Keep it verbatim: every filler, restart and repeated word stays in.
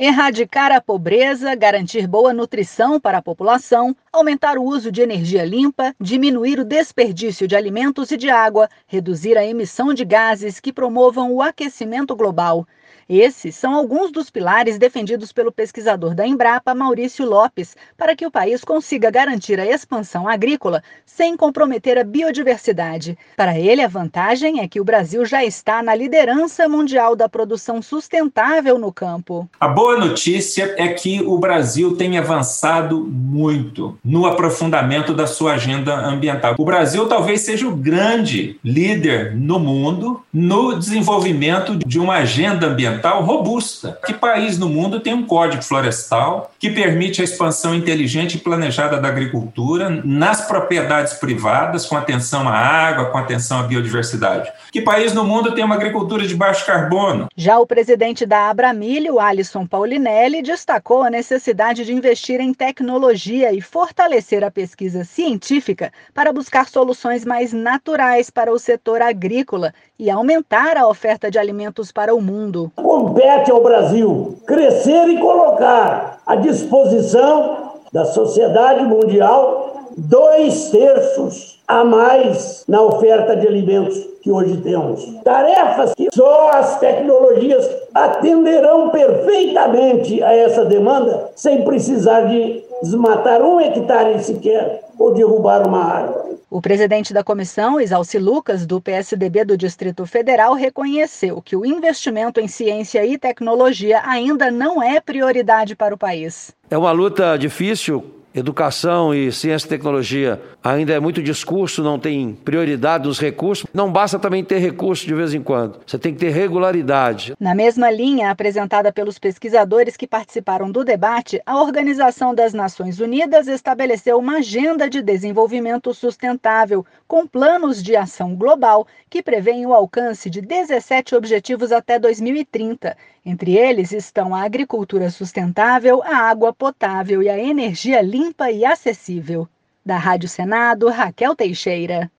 Erradicar a pobreza, garantir boa nutrição para a população, aumentar o uso de energia limpa, diminuir o desperdício de alimentos e de água, reduzir a emissão de gases que promovam o aquecimento global. Esses são alguns dos pilares defendidos pelo pesquisador da Embrapa, Maurício Lopes, para que o país consiga garantir a expansão agrícola sem comprometer a biodiversidade. Para ele, a vantagem é que o Brasil já está na liderança mundial da produção sustentável no campo. A boa notícia é que o Brasil tem avançado muito no aprofundamento da sua agenda ambiental. O Brasil talvez seja o grande líder no mundo no desenvolvimento de uma agenda ambiental robusta. Que país no mundo tem um código florestal que permite a expansão inteligente e planejada da agricultura nas propriedades privadas, com atenção à água, com atenção à biodiversidade? Que país no mundo tem uma agricultura de baixo carbono? Já o presidente da Abramilho, Alisson Paulinelli, destacou a necessidade de investir em tecnologia e fortalecer a pesquisa científica para buscar soluções mais naturais para o setor agrícola e aumentar a oferta de alimentos para o mundo. Compete ao Brasil crescer e colocar à disposição da sociedade mundial dois terços a mais na oferta de alimentos que hoje temos. Tarefas que só as tecnologias atenderão perfeitamente a essa demanda sem precisar de desmatar um hectare sequer ou derrubar uma árvore. O presidente da comissão, Isalci Lucas, do P S D B do Distrito Federal, reconheceu que o investimento em ciência e tecnologia ainda não é prioridade para o país. É uma luta difícil. Educação e ciência e tecnologia ainda é muito discurso, não tem prioridade nos recursos. Não basta também ter recurso de vez em quando, você tem que ter regularidade. Na mesma linha apresentada pelos pesquisadores que participaram do debate, a Organização das Nações Unidas estabeleceu uma agenda de desenvolvimento sustentável, com planos de ação global que prevêem o alcance de dezessete objetivos até dois mil e trinta. Entre eles estão a agricultura sustentável, a água potável e a energia limpa e acessível. Da Rádio Senado, Raquel Teixeira.